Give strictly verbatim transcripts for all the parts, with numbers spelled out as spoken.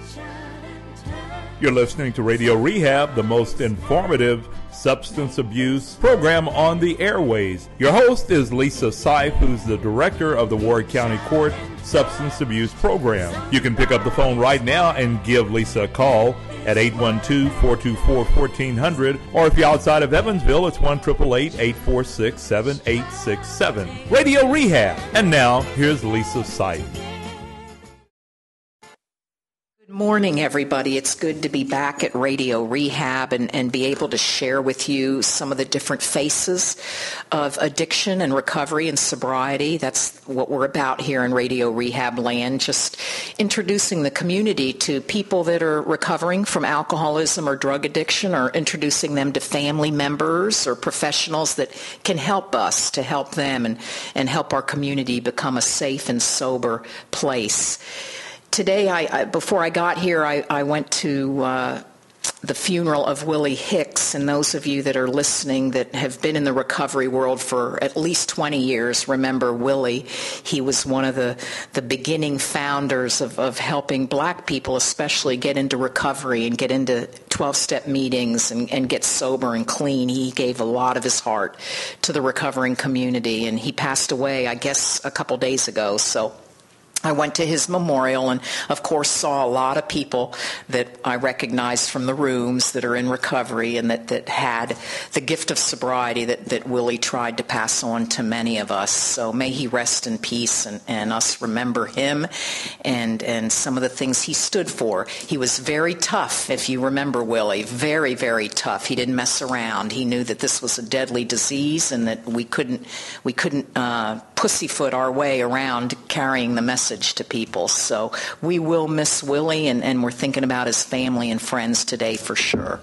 You're listening to Radio Rehab, the most informative substance abuse program on the airways. Your host is Lisa Seif, who's the director of the Ward County Court Substance Abuse Program. You can pick up the phone right now and give Lisa a call at eight one two, four two four, one four zero zero, or if you're outside of Evansville, it's one eight eight eight, eight four six, seven eight six seven. Radio Rehab. And now, here's Lisa Seif. Good morning, everybody. It's good to be back at Radio Rehab and, and be able to share with you some of the different faces of addiction and recovery and sobriety. That's what we're about here in Radio Rehab land, just introducing the community to people that are recovering from alcoholism or drug addiction, or introducing them to family members or professionals that can help us to help them and, and help our community become a safe and sober place. Today, I, I, before I got here, I, I went to uh, the funeral of Willie Hicks, and those of you that are listening that have been in the recovery world for at least twenty years, remember Willie. He was one of the, the beginning founders of, of helping black people especially get into recovery and get into twelve-step meetings and, and get sober and clean. He gave a lot of his heart to the recovering community, and he passed away, I guess, a couple days ago, so I went to his memorial and, of course, saw a lot of people that I recognized from the rooms that are in recovery and that, that had the gift of sobriety that, that Willie tried to pass on to many of us. So may he rest in peace, and, and us remember him and, and some of the things he stood for. He was very tough, if you remember Willie, very, very tough. He didn't mess around. He knew that this was a deadly disease and that we couldn't, we couldn't uh, pussyfoot our way around carrying the message to people. So we will miss Willie, and, and we're thinking about his family and friends today for sure.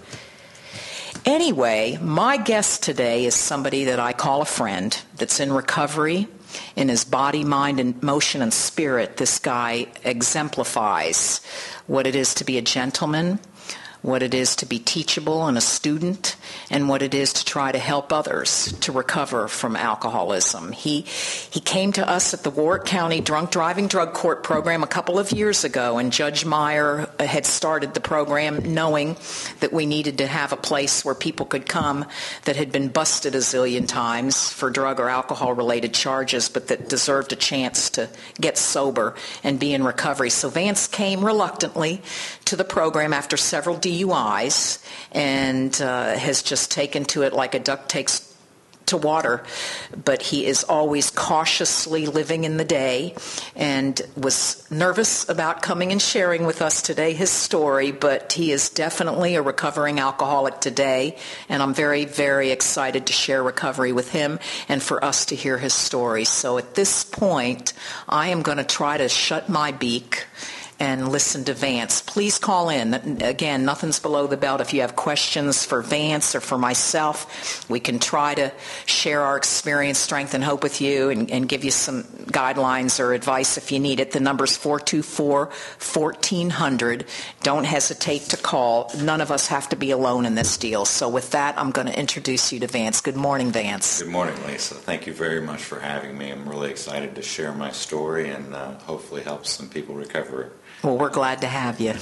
Anyway, my guest today is somebody that I call a friend that's in recovery in his body, mind, and motion and spirit. This guy exemplifies what it is to be a gentleman, what it is to be teachable and a student, and what it is to try to help others to recover from alcoholism. He he came to us at the Ward County Drunk Driving Drug Court program a couple of years ago, and Judge Meyer had started the program knowing that we needed to have a place where people could come that had been busted a zillion times for drug or alcohol-related charges, but that deserved a chance to get sober and be in recovery. So Vance came reluctantly to the program after several D U Is and uh, has just taken to it like a duck takes to water, but he is always cautiously living in the day and was nervous about coming and sharing with us today his story, but he is definitely a recovering alcoholic today, and I'm very, very excited to share recovery with him and for us to hear his story. So at this point, I am going to try to shut my beak and listen to Vance. Please call in. Again, nothing's below the belt. If you have questions for Vance or for myself, we can try to share our experience, strength, and hope with you and, and give you some guidelines or advice if you need it. The number's four two four, one four zero zero. Don't hesitate to call. None of us have to be alone in this deal. So with that, I'm going to introduce you to Vance. Good morning, Vance. Good morning, Lisa. Thank you very much for having me. I'm really excited to share my story and uh, hopefully help some people recover. Well, we're glad to have you.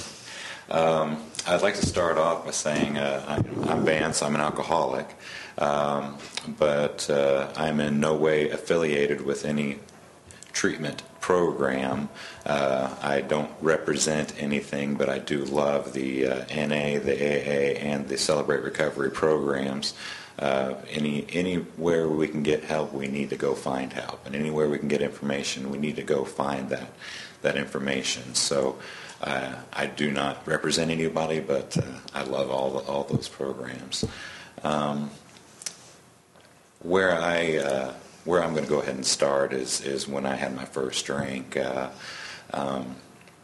Um, I'd like to start off by saying uh, I'm, I'm Vance. I'm an alcoholic, um, but uh, I'm in no way affiliated with any treatment program. Uh, I don't represent anything, but I do love the uh, N A, the A A, and the Celebrate Recovery programs. Uh, any anywhere we can get help, we need to go find help, and anywhere we can get information, we need to go find that that information. So uh, I do not represent anybody, but uh, I love all the, all those programs. Um, where I uh, where I'm going to go ahead and start is is when I had my first drink. Uh, um,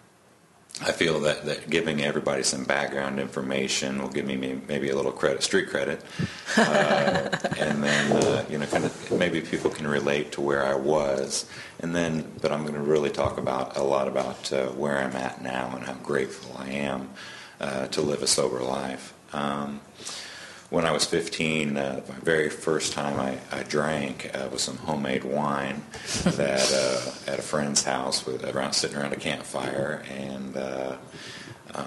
I feel that, that giving everybody some background information will give me maybe a little credit, street credit, uh, and then uh, you know, kind of maybe people can relate to where I was, and then. But I'm going to really talk about a lot about uh, where I'm at now and how grateful I am uh, to live a sober life. Um, When I was fifteen, uh, the very first time I, I drank uh, was some homemade wine that uh, at a friend's house with around sitting around a campfire, and uh,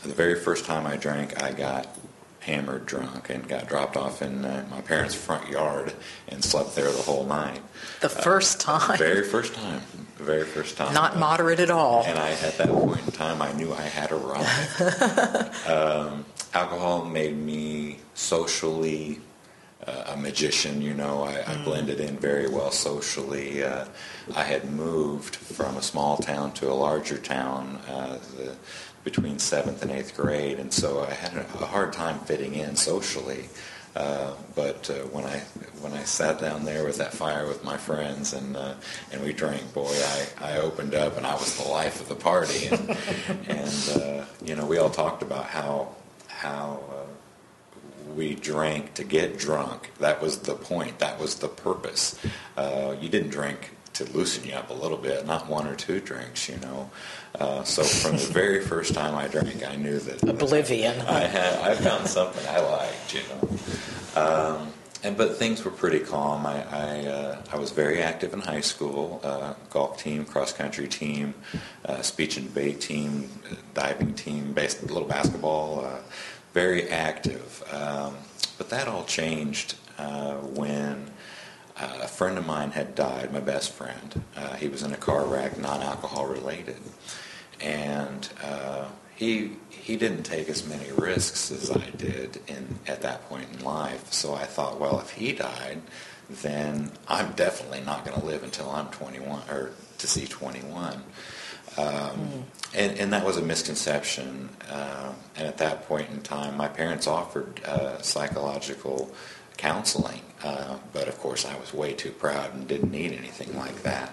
the very first time I drank, I got hammered drunk and got dropped off in uh, my parents' front yard and slept there the whole night. The first time? Uh, very first time. The very first time. Not uh, moderate at all. And I, at that point in time, I knew I had arrived. um, alcohol made me socially uh, a magician, you know. I, I blended in very well socially. Uh, I had moved from a small town to a larger town uh, the, between seventh and eighth grade, and so I had a, a hard time fitting in socially. Uh, but uh, when I when I sat down there with that fire with my friends and uh, and we drank, boy, I, I opened up and I was the life of the party. And, and uh, you know, we all talked about how how uh, we drank to get drunk. That was the point. That was the purpose. Uh, you didn't drink to loosen you up a little bit, not one or two drinks, you know. Uh, so from the very first time I drank, I knew that Oblivion. I had I found something I liked, you know. Um, and but things were pretty calm. I I, uh, I was very active in high school, uh, golf team, cross country team, uh, speech and debate team, diving team, base, a little basketball. Uh, very active. Um, but that all changed uh, when. Uh, a friend of mine had died, my best friend. Uh, he was in a car wreck, non-alcohol related. And uh, he he didn't take as many risks as I did in at that point in life. So I thought, well, if he died, then I'm definitely not going to live until I'm twenty-one, or to see twenty-one. Um, mm. and, and that was a misconception. Uh, and at that point in time, my parents offered uh, psychological counseling, uh, but of course I was way too proud and didn't need anything like that.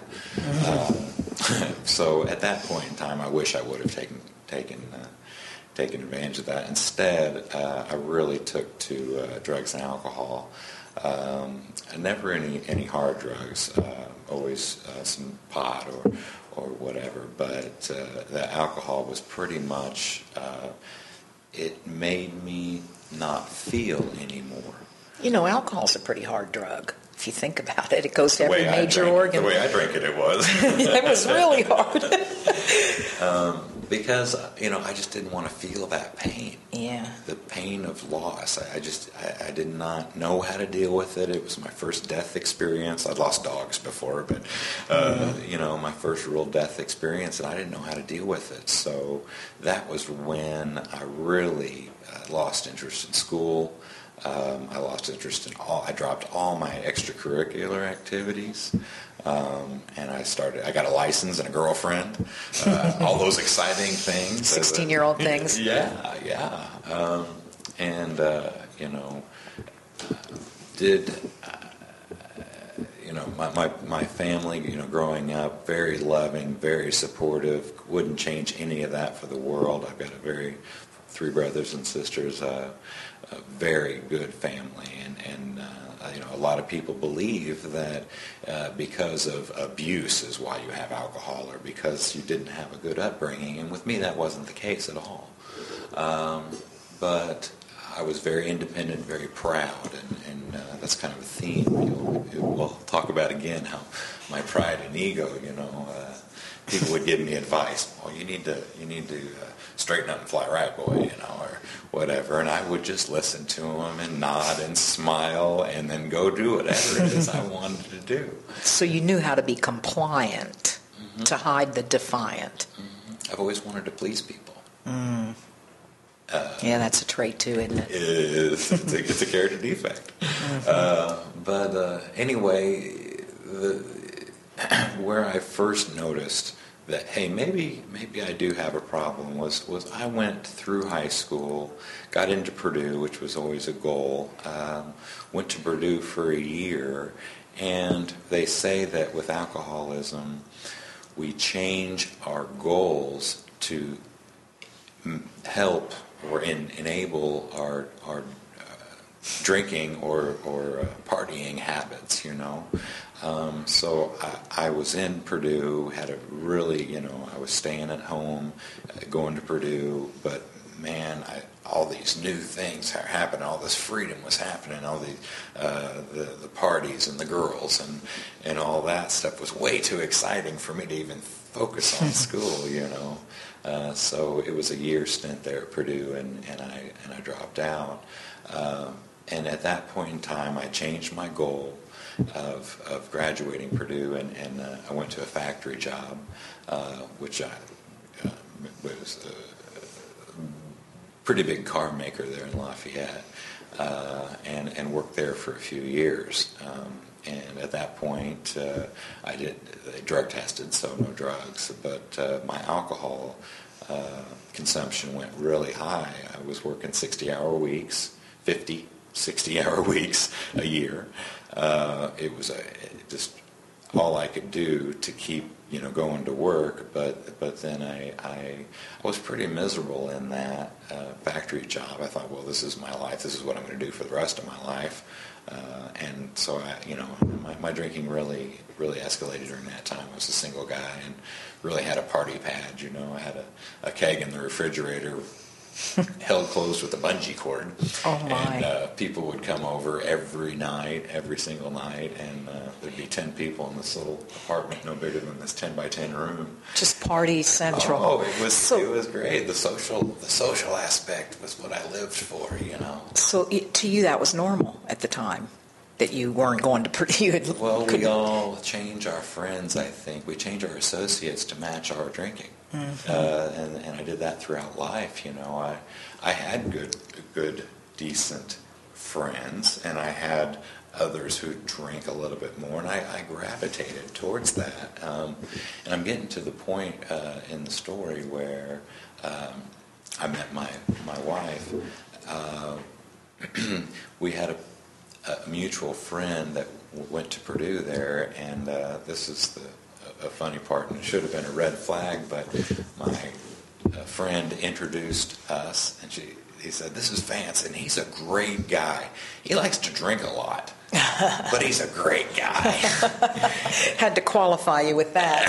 Um, so at that point in time, I wish I would have taken taken uh, taken advantage of that. Instead, uh, I really took to uh, drugs and alcohol. Um, never any any hard drugs. Uh, always uh, some pot or or whatever. But uh, the alcohol was pretty much. Uh, it made me not feel anymore. You know, alcohol's a pretty hard drug. If you think about it, it goes to every major drank, organ. The way I drank it, it was. It was really hard. um, because, you know, I just didn't want to feel that pain. Yeah. The pain of loss. I, I just, I, I did not know how to deal with it. It was my first death experience. I'd lost dogs before, but, uh, mm-hmm. you know, my first real death experience, and I didn't know how to deal with it. So that was when I really uh, lost interest in school. Um, I lost interest in all, I dropped all my extracurricular activities, um, and I started, I got a license and a girlfriend, uh, all those exciting things. sixteen-year-old things. Yeah, yeah. Um, and, uh, you know, did, uh, you know, my, my, my family, you know, growing up, very loving, very supportive, wouldn't change any of that for the world. I've got a very, three brothers and sisters, uh, a very good family, and, and uh, you know, a lot of people believe that uh, because of abuse is why you have alcohol, or because you didn't have a good upbringing, and with me that wasn't the case at all. Um, but I was very independent, very proud, and, and uh, that's kind of a theme you'll, we'll talk about again, how my pride and ego, you know, uh, people would give me advice. Well, you need to, you need to uh, straighten up and fly right, boy, you know, or whatever. And I would just listen to them and nod and smile and then go do whatever it is I wanted to do. So you knew how to be compliant, mm-hmm. to hide the defiant. Mm-hmm. I've always wanted to please people. Mm. Uh, yeah, that's a trait too, isn't it? It is. It's a, it's a character defect. Mm-hmm. Uh, but uh, anyway, the, where I first noticed that, hey, maybe maybe I do have a problem was, was I went through high school, got into Purdue, which was always a goal, um, went to Purdue for a year, and they say that with alcoholism, we change our goals to help or in, enable our our uh, drinking or, or uh, partying habits, you know. Um, so I, I was in Purdue, had a really, you know, I was staying at home, uh, going to Purdue, but man, I, all these new things are happening, all this freedom was happening, all the, uh, the the parties and the girls and, and all that stuff was way too exciting for me to even focus on school, you know. Uh, so it was a year stint there at Purdue, and, and I and I dropped out. Um, and at that point in time, I changed my goal of of graduating Purdue, and, and uh, I went to a factory job, uh, which I uh, was a pretty big car maker there in Lafayette, uh, and and worked there for a few years. Um, and at that point, uh, I did they drug tested, so no drugs, but uh, my alcohol uh, consumption went really high. I was working sixty-hour weeks, fifty, sixty-hour weeks a year. Uh, it was a, it just all I could do to keep, you know, going to work. But but then I I, I was pretty miserable in that uh, factory job. I thought, well, this is my life. This is what I'm going to do for the rest of my life. Uh, and so I, you know, my, my drinking really really escalated during that time. I was a single guy and really had a party pad. You know, I had a, a keg in the refrigerator, held closed with a bungee cord. Oh my. And uh, people would come over every night, every single night, and uh, there'd be ten people in this little apartment, no bigger than this ten by ten room. Just party central. Oh, it was so, it was great. The social the social aspect was what I lived for, you know. So it, to you, that was normal at the time, that you weren't going to Purdue. You well, we all change our friends, I think. We change our associates to match our drinking. Mm-hmm. Uh, and, and I did that throughout life, you know. I I had good, good, decent friends, and I had others who drink a little bit more, and I, I gravitated towards that. Um, and I'm getting to the point uh, in the story where um, I met my, my wife. Uh, we had a, a mutual friend that w- went to Purdue there, and uh, this is the a funny part, and it should have been a red flag, but my uh, friend introduced us, and she he said, "This is Vance, and he's a great guy. He likes to drink a lot, but he's a great guy." Had to qualify you with that.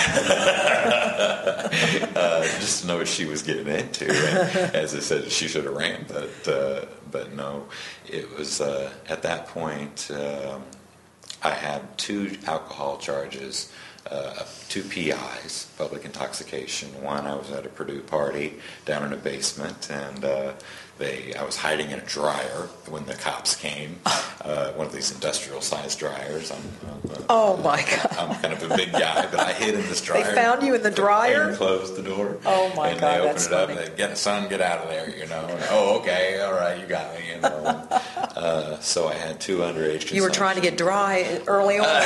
uh, just to know what she was getting into. And as I said, she should have ran, but uh, but no, it was uh, at that point um, I had two alcohol charges. Uh, two P Is, public intoxication. One, I was at a Purdue party down in a basement, and uh, they I was hiding in a dryer when the cops came. Uh, one of these industrial-sized dryers. I'm, I'm, uh, oh my God! I'm kind of a big guy, but I hid in this dryer. They found you in the dryer? And closed the door. Oh my and God! And they That's opened it funny. up. And they get son, get out of there. You know. And, oh, okay, all right, you got me. You know. Uh, so I had two underage. You were trying to get dry early on.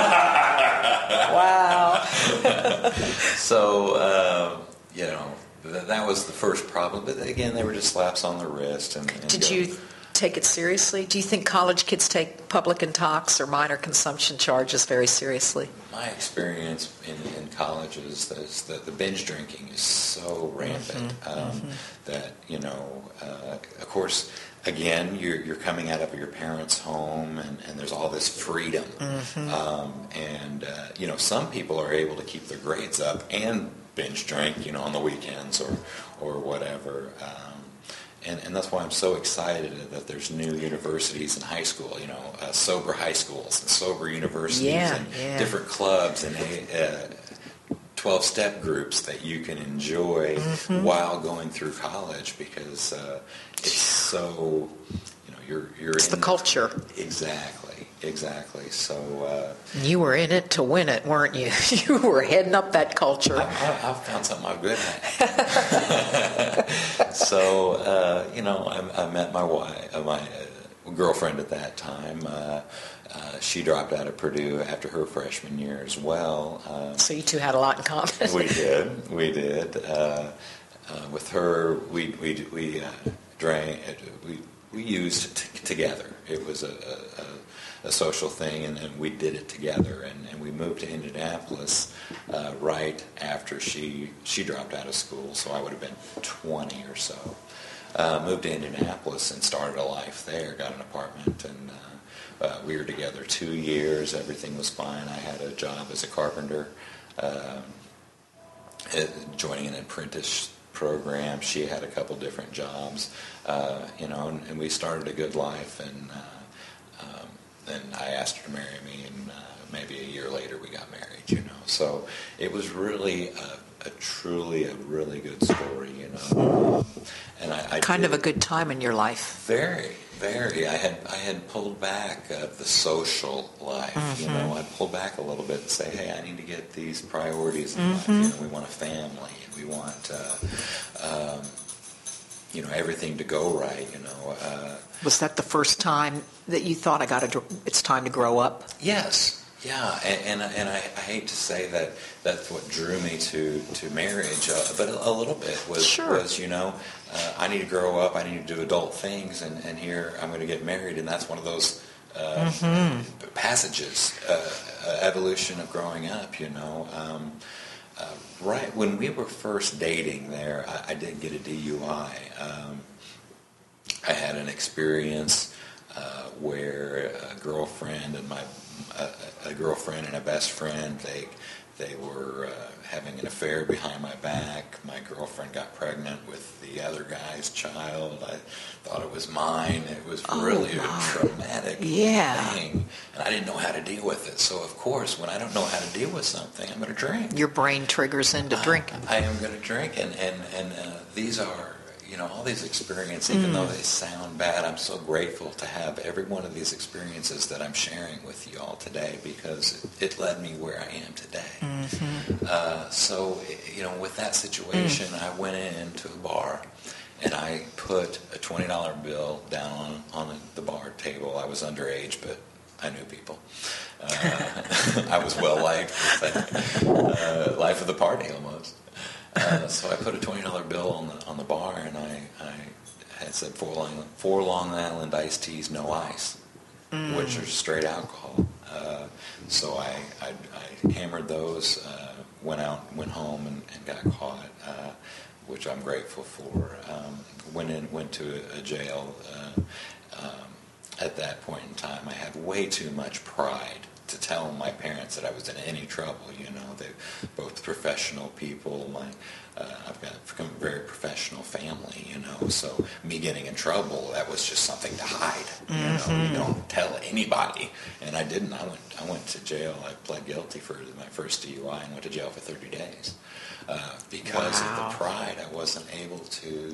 Wow. So, uh, you know, th- that was the first problem. But again, they were just slaps on the wrist. And, and Did go. you take it seriously? Do you think college kids take public intox or minor consumption charges very seriously? My experience in, in college is that the binge drinking is so rampant mm-hmm. Um, mm-hmm. that, you know, uh, of course, again, you're, you're coming out of your parents' home, and, and there's all this freedom. Mm-hmm. Um, and, uh, you know, some people are able to keep their grades up and binge drink, you know, on the weekends or, or whatever. Um, and, and that's why I'm so excited that there's new universities and high school, you know, uh, sober high schools and sober universities yeah, and yeah. different clubs and uh, twelve-step groups that you can enjoy mm-hmm. while going through college, because uh, it's so, you know, you're you're it's in the culture. Exactly, exactly. So uh, you were in it to win it, weren't you? You were heading up that culture. I, I, I've found something I'm good at. So uh, you know, I, I met my wife, uh, my uh, girlfriend at that time. Uh, Uh, she dropped out of Purdue after her freshman year as well. Um, so you two had a lot in common. we did, we did. Uh, uh, with her, we we we uh, drank, we we used t- together. It was a, a, a social thing, and, and we did it together. And, and we moved to Indianapolis uh, right after she she dropped out of school. So I would have been twenty or so. Uh, moved to Indianapolis and started a life there. Got an apartment and. Uh, Uh, we were together two years. Everything was fine. I had a job as a carpenter, uh, joining an apprentice program. She had a couple different jobs, uh, you know, and, and we started a good life. And uh, um, then I asked her to marry me, and uh, maybe a year later we got married, you know. So it was really a, a truly a really good story, you know. And I, I kind did, of a good time in your life. Very. Very. I had I had pulled back uh, the social life. Mm-hmm. You know, I pulled back a little bit and say, hey, I need to get these priorities in mm-hmm. life. You know, we want a family, and we want, uh, um, you know, everything to go right. You know. Uh, Was that the first time that you thought, I got to? It's time to grow up? Yes. Yeah, and and, and I, I hate to say that that's what drew me to to marriage, uh, but a, a little bit was sure. was you know uh, I need to grow up, I need to do adult things, and, and here I'm going to get married, and that's one of those uh, mm-hmm. passages, uh, uh, evolution of growing up. You know, um, uh, right when we were first dating, there I, I did get a D U I. Um, I had an experience uh, where a girlfriend and my A, a girlfriend and a best friend, they they were uh, having an affair behind my back. My girlfriend got pregnant with the other guy's child. I thought it was mine. It was oh, really my. a traumatic yeah. thing, and I didn't know how to deal with it. So, of course, when I don't know how to deal with something, I'm going to drink. Your brain triggers into I, drinking. I am going to drink, and, and, and uh, these are... You know, all these experiences, even mm. though they sound bad, I'm so grateful to have every one of these experiences that I'm sharing with you all today, because it, it led me where I am today. Mm-hmm. Uh, so, you know, with that situation, mm. I went into a bar and I put a twenty dollar bill down on, on the bar table. I was underage, but I knew people. Uh, I was well liked. Uh, life of the party almost. Uh, so I put a twenty dollar bill on the on the bar, and I, I had said four Long, four Long Island iced teas, no ice, mm. which are straight alcohol. Uh, so I, I, I hammered those, uh, went out, went home, and, and got caught, uh, which I'm grateful for. Um, went in, went to a, a jail. Uh, um, at that point in time, I had way too much pride to tell my parents that I was in any trouble. You know, they're both professional people. My, uh, I've got become a very professional family. You know, so me getting in trouble, that was just something to hide. You mm-hmm. know, you don't tell anybody, and I didn't. I went, I went to jail. I pled guilty for my first D U I and went to jail for thirty days uh, because wow. of the pride. I wasn't able to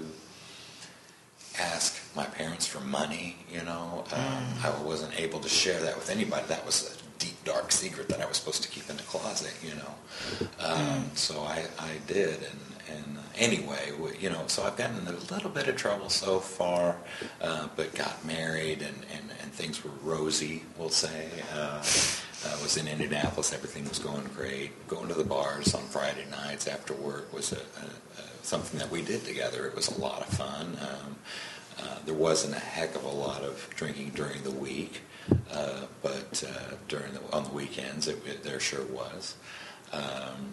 ask my parents for money. You know, um, mm. I wasn't able to share that with anybody. That was a deep, dark secret that I was supposed to keep in the closet, you know. Um, mm. So I, I did, and, and uh, anyway, you know, so I've gotten in a little bit of trouble so far, uh, but got married, and, and, and things were rosy, we'll say. Uh, I was in Indianapolis, everything was going great. Going to the bars on Friday nights after work was a, a, a, something that we did together. It was a lot of fun. Um, uh, there wasn't a heck of a lot of drinking during the week. Uh, but uh, during the, on the weekends, it, it, there sure was. Um,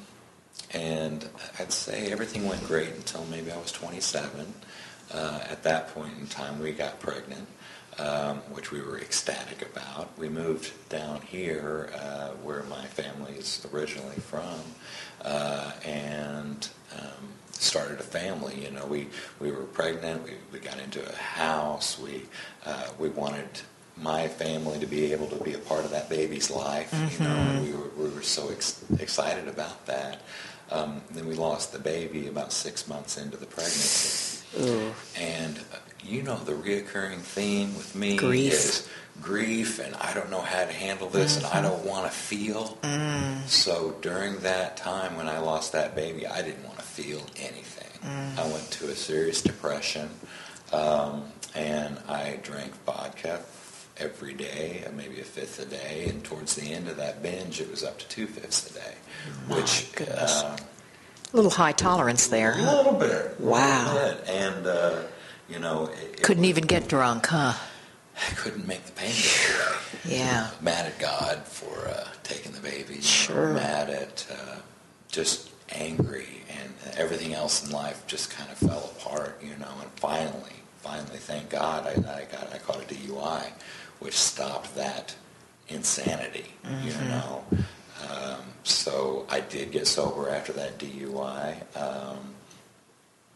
and I'd say everything went great until maybe I was twenty-seven. Uh, at that point in time, we got pregnant, um, which we were ecstatic about. We moved down here, uh, where my family is originally from, uh, and um, started a family. You know, we, we were pregnant. We, we got into a house. We uh, we wanted my family to be able to be a part of that baby's life, mm-hmm. you know, and we were, we were so ex- excited about that. Um, then we lost the baby about six months into the pregnancy. Ooh. And, uh, you know, the reoccurring theme with me grief. is grief, and I don't know how to handle this, mm-hmm. and I don't want to feel. Mm. So during that time when I lost that baby, I didn't want to feel anything. Mm. I went to a serious depression, um, and I drank vodka every day, maybe a fifth a day, and towards the end of that binge, it was up to two fifths a day, My which goodness. Uh, a little high tolerance there. A little bit. Wow. A little bit. And uh, you know, it, couldn't it, even get drunk, huh? I couldn't make the pain go away. Yeah. Mad at God for uh, taking the baby. Sure. Know, mad at uh, just angry, and everything else in life just kind of fell apart. You know, and finally, finally, thank God, I, I got I caught a D U I. Which stopped that insanity, mm-hmm. you know. Um, so I did get sober after that D U I, um,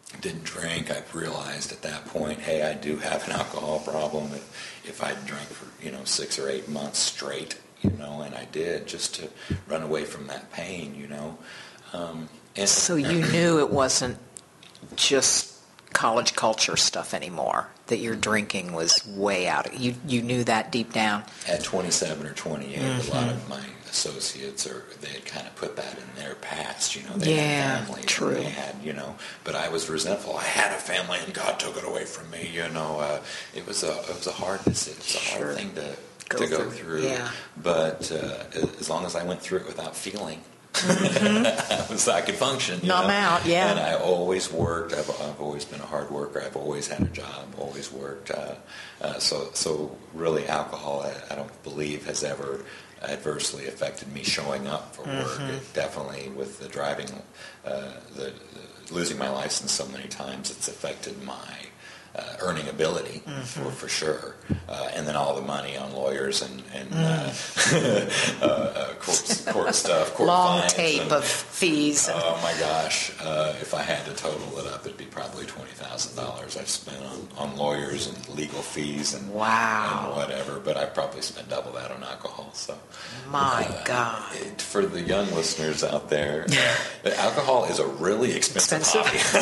didn't drink, I realized at that point, hey, I do have an alcohol problem. If, if I drank for, you know, six or eight months straight, you know, and I did, just to run away from that pain, you know. Um, and So you knew it wasn't just college culture stuff anymore, that your drinking was way out. You you knew that deep down. At twenty-seven or twenty-eight, Mm-hmm. a lot of my associates, or they had kind of put that in their past, you know. They Yeah, had families, true. and they had, you know, but I was resentful. I had a family, and God took it away from me, you know. Uh, it was a it was a hard it was a Sure. hard thing to Go to go through, through. yeah. But uh, as long as I went through it without feeling, I was I could function. You Numb know? out, yeah. And I always worked. I've, I've always been a hard worker. I've always had a job. Always worked. Uh, uh, so so really, alcohol I, I don't believe has ever adversely affected me showing up for work. Mm-hmm. It definitely, with the driving, uh, the, the losing my license so many times, it's affected my uh, earning ability Mm-hmm. for, for sure. Uh, and then all the money on lawyers and, and Mm. uh, uh, uh, court, court stuff, court Long fines. tape and, of fees. Oh my gosh! Uh, if I had to total it up, it'd be probably twenty thousand dollars I've spent on, on lawyers and legal fees and Wow. and whatever. But I probably spent double that on alcohol. So My uh, God. it, for the young listeners out there, uh, alcohol is a really expensive, Expensive.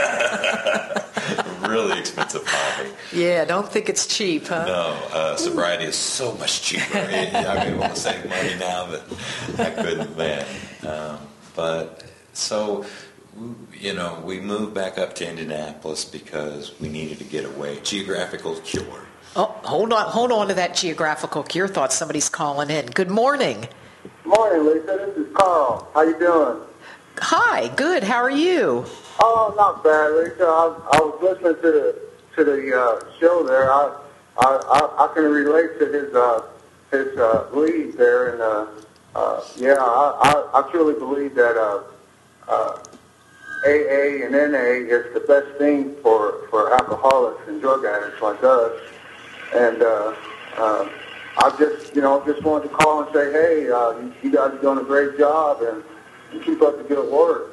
hobby. Really expensive hobby. Yeah, don't think it's cheap, huh? No, uh, sobriety is so much cheaper. It, I mean, want to save money now, but I couldn't then. Um, but so, you know, we moved back up to Indianapolis because we needed to get away. Geographical cure. Oh, hold on, hold on to that geographical cure thought. Somebody's calling in. Good morning. Morning, Lisa. This is Carl. How you doing? Hi, good. How are you? Oh, not bad, Lisa. I, I was listening to the to the uh, show there. I, I I I can relate to his uh, his uh, lead there, and uh, uh, yeah, I, I I truly believe that uh, uh, A A and N A is the best thing for for alcoholics and drug addicts like us. And uh, uh, I just you know just wanted to call and say, hey, uh, you, you guys are doing a great job, and you keep up the good work.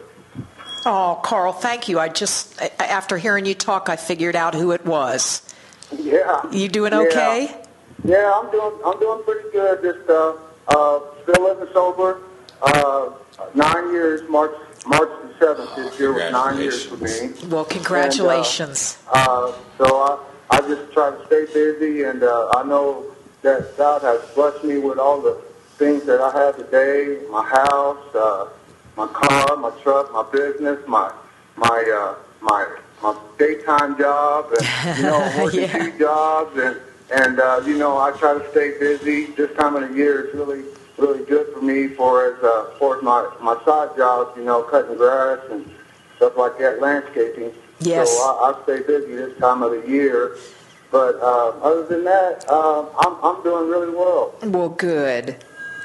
Oh, Carl, thank you. I just, after hearing you talk, I figured out who it was. Yeah. You doing Yeah. okay? Yeah, I'm doing. I'm doing pretty good. Just uh, uh, still living sober. Uh, nine years. March March the seventh this year was nine years for me. Well, congratulations. And, uh, uh, so I I just try to stay busy, and uh, I know that God has blessed me with all the things that I have today. My house, uh, my car, my truck, my business, my my uh, my my daytime job, and you know, working Yeah. two jobs, and and uh, you know, I try to stay busy. This time of the year is really really good for me for as uh, for my my side jobs, you know, cutting grass and stuff like that, landscaping. Yes. So I, I stay busy this time of the year. But uh, other than that, uh, I'm I'm doing really well. Well, good.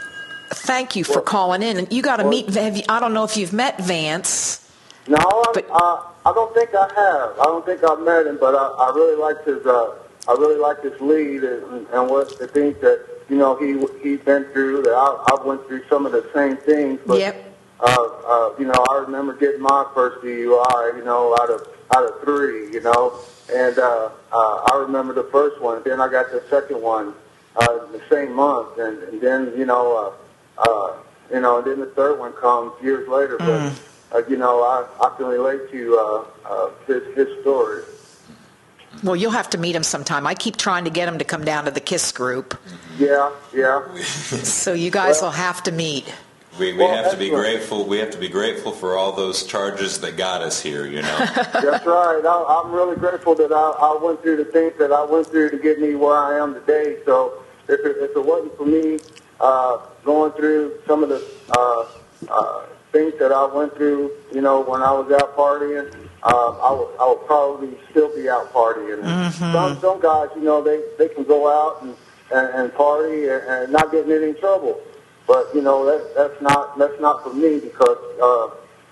Thank you for Well- calling in. And you got to well- meet, have you, I don't know if you've met Vance. No, I, But- uh, I don't think I have. I don't think I've met him, but I, I really liked his. Uh, I really liked his lead and, and what the things that you know he he's been through. That I, I went through some of the same things. But, Yep. Uh, uh, you know, I remember getting my first D U I. You know, out of out of three. You know, and uh, uh, I remember the first one. Then I got the second one uh, the same month, and, and then you know, uh, uh, you know, and then the third one comes years later. But uh, you know, I, I can relate to uh, uh, his his story. Well, you'll have to meet him sometime. I keep trying to get him to come down to the KISS group. Yeah, yeah. So you guys Well- will have to meet. We, we Well, have to be excellent. grateful. We have to be grateful for all those charges that got us here. You know. That's right. I, I'm really grateful that I, I went through the things that I went through to get me where I am today. So if it, if it wasn't for me uh, going through some of the uh, uh, things that I went through, you know, when I was out partying, uh, I would I would probably still be out partying. Mm-hmm. Some some guys, you know, they, they can go out and, and, and party and, and not get in any trouble. But you know that that's not that's not for me because uh,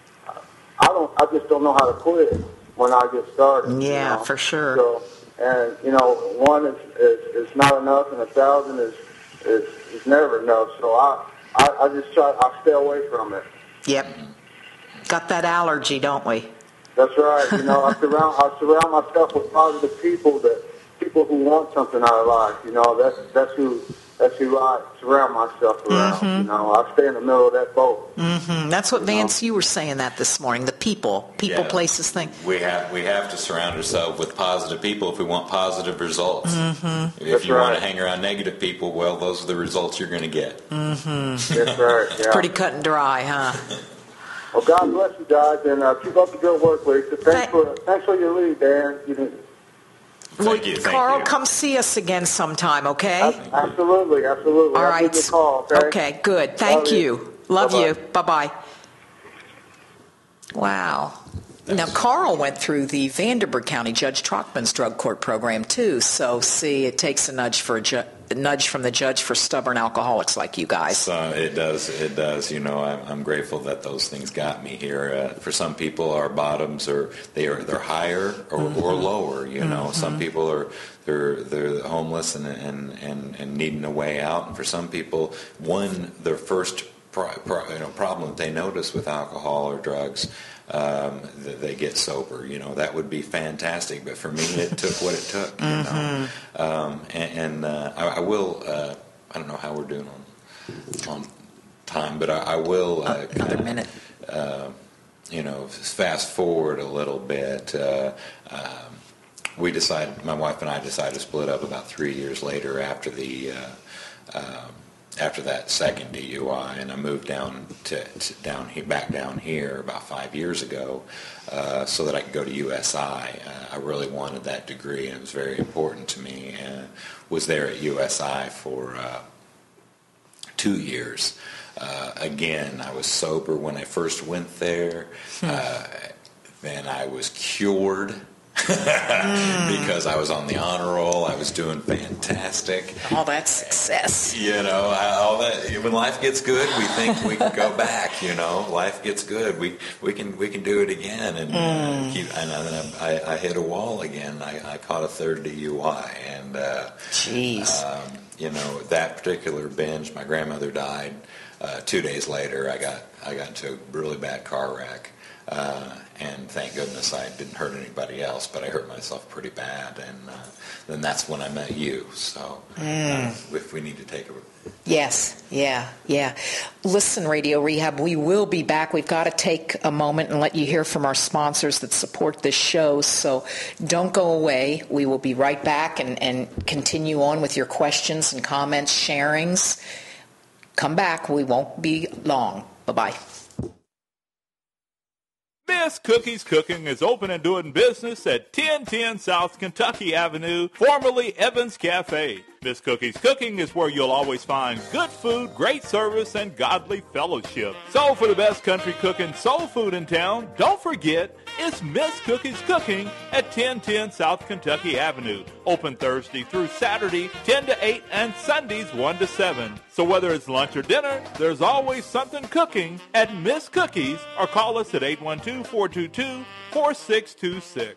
I don't I just don't know how to quit when I get started. you Yeah, know? for sure. So and you know one is, is is not enough and a thousand is is, is never enough. So I, I I just try I stay away from it. Yep. Got that allergy, don't we? That's right. You know, I surround I surround myself with positive people, that people who want something out of life. You know, that's that's who that's who I surround myself around. Mm-hmm. You know, I stay in the middle of that boat. Mm-hmm. That's what, Vance, you were saying that this morning. The people, people, yeah. places, thing. We have we have to surround ourselves with positive people if we want positive results. Mm-hmm. If That's you right. want to hang around negative people, well, those are the results you're going to get. Mm-hmm. That's right. Yeah. Pretty cut and dry, huh? Well, God bless you guys, and uh, keep up the good work, Lisa. Thanks Thank- for thanks for your lead, Dan. You did. Thank well, you. Thank Carl, you. come see us again sometime, okay? Ab- Absolutely, absolutely. All I'll right. give you a call, okay? Okay, good. Thank Love you. you. Love Bye-bye. you. Bye-bye. Wow. Now, Carl went through the Vanderburgh County Judge Trockman's drug court program, too. So, see, it takes a nudge for a, ju- a nudge from the judge for stubborn alcoholics like you guys. So it does. It does. You know, I'm, I'm grateful that those things got me here. Uh, for some people, our bottoms are they are they're higher or, mm-hmm. or lower. You know, mm-hmm. some people are they're they're homeless and, and and and needing a way out. And for some people, one their first pro, pro, you know problem that they notice with alcohol or drugs. Um, that they get sober, you know, that would be fantastic. But for me, it took what it took, you mm-hmm. know. Um, and and uh, I, I will. Uh, I don't know how we're doing on on time, but I, I will uh, another kinda, minute. Uh, you know, fast forward a little bit. Uh, um, we decided, my wife and I decided to split up about three years later after the. Uh, um, after that second D U I, and I moved down to, to down here, back down here about five years ago, uh, so that I could go to U S I. Uh, I really wanted that degree, and it was very important to me. And was there at U S I for uh, two years. Uh, again, I was sober when I first went there, uh, and I was cured. Because I was on the honor roll, I was doing fantastic. All that success. You know, I, all that. When life gets good, we think we can go back. You know, life gets good, we we can we can do it again, and mm. uh, keep. And then I, I hit a wall again. I, I caught a third D U I, and uh, jeez, um, you know, that particular binge. My grandmother died uh, two days later. I got I got into a really bad car wreck. Uh, and thank goodness I didn't hurt anybody else, but I hurt myself pretty bad, and uh, then that's when I met you. So mm. uh, if we need to take a... Yes, yeah, yeah. Listen, Radio Rehab, we will be back. We've got to take a moment and let you hear from our sponsors that support this show, so don't go away. We will be right back and, and continue on with your questions and comments, sharings. Come back. We won't be long. Bye-bye. Miss Cookie's Cooking is open and doing business at ten ten South Kentucky Avenue, formerly Evans Cafe. Miss Cookie's Cooking is where you'll always find good food, great service, and godly fellowship. So for the best country cooking soul food in town, don't forget, it's Miss Cookie's Cooking at ten ten South Kentucky Avenue. Open Thursday through Saturday, ten to eight, and Sundays, one to seven. So whether it's lunch or dinner, there's always something cooking at Miss Cookie's, or call us at eight one two, four two two, four six two six.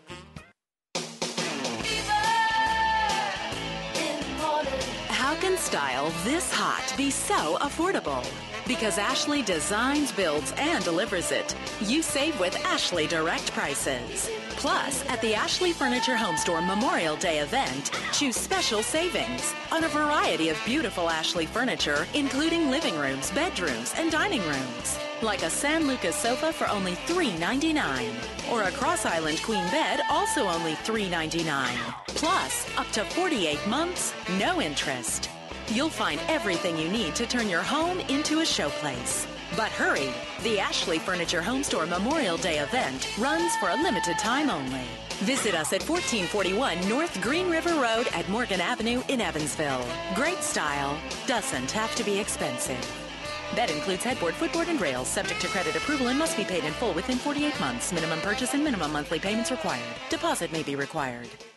How can style this hot be so affordable? Because Ashley designs, builds, and delivers it. You save with Ashley Direct Prices. Plus, at the Ashley Furniture Home Store Memorial Day event, choose special savings on a variety of beautiful Ashley furniture, including living rooms, bedrooms, and dining rooms. Like a San Lucas sofa for only three dollars and ninety-nine cents. Or a Cross Island Queen bed, also only three dollars and ninety-nine cents. Plus, up to forty-eight months, no interest. You'll find everything you need to turn your home into a showplace. But hurry, the Ashley Furniture Home Store Memorial Day event runs for a limited time only. Visit us at fourteen forty-one North Green River Road at Morgan Avenue in Evansville. Great style doesn't have to be expensive. That includes headboard, footboard, and rails, subject to credit approval and must be paid in full within forty-eight months. Minimum purchase and minimum monthly payments required. Deposit may be required.